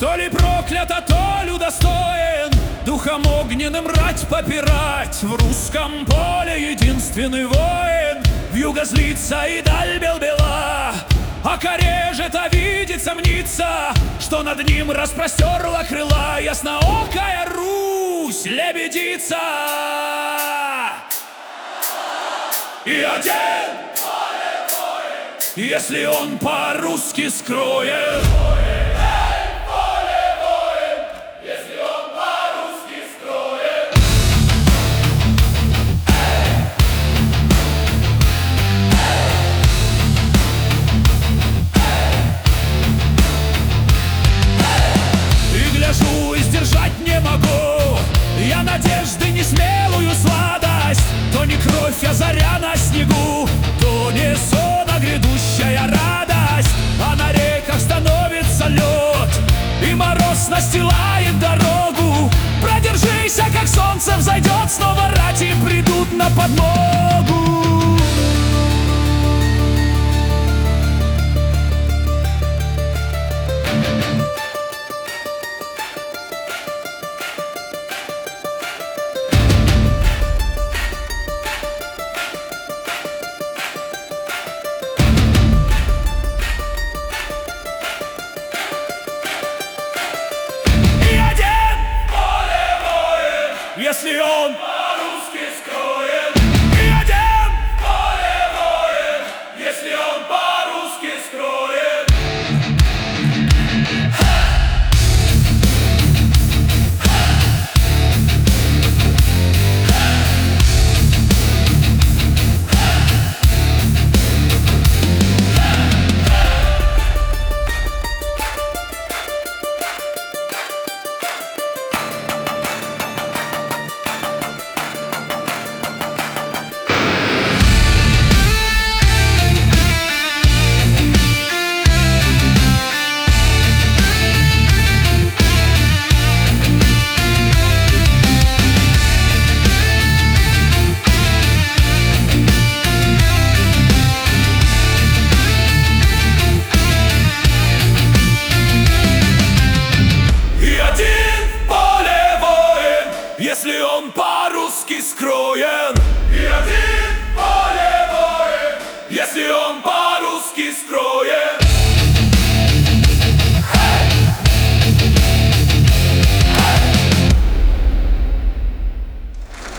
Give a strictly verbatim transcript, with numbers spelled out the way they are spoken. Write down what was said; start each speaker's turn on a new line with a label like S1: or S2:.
S1: То ли проклят, а то ли удостоен духом огненным рать попирать. В русском поле единственный воин, вьюга злится и даль бел-бела. А корежит, а видит, сомнится, что над ним распростерла крыла ясноокая Русь, лебедица. И один поле воин, если он по-русски скроет. Я надежды не смелую сладость, то не кровь, а заря на снегу, то не сон, а грядущая радость. А на реках становится лед, и мороз настилает дорогу. Продержися, как солнце взойдет, снова рати придут на подмогу. Если он по-русски скроет. И один поле воин, если он по-русски скроет. Если он по-русски скроен. И один поле воин, если он по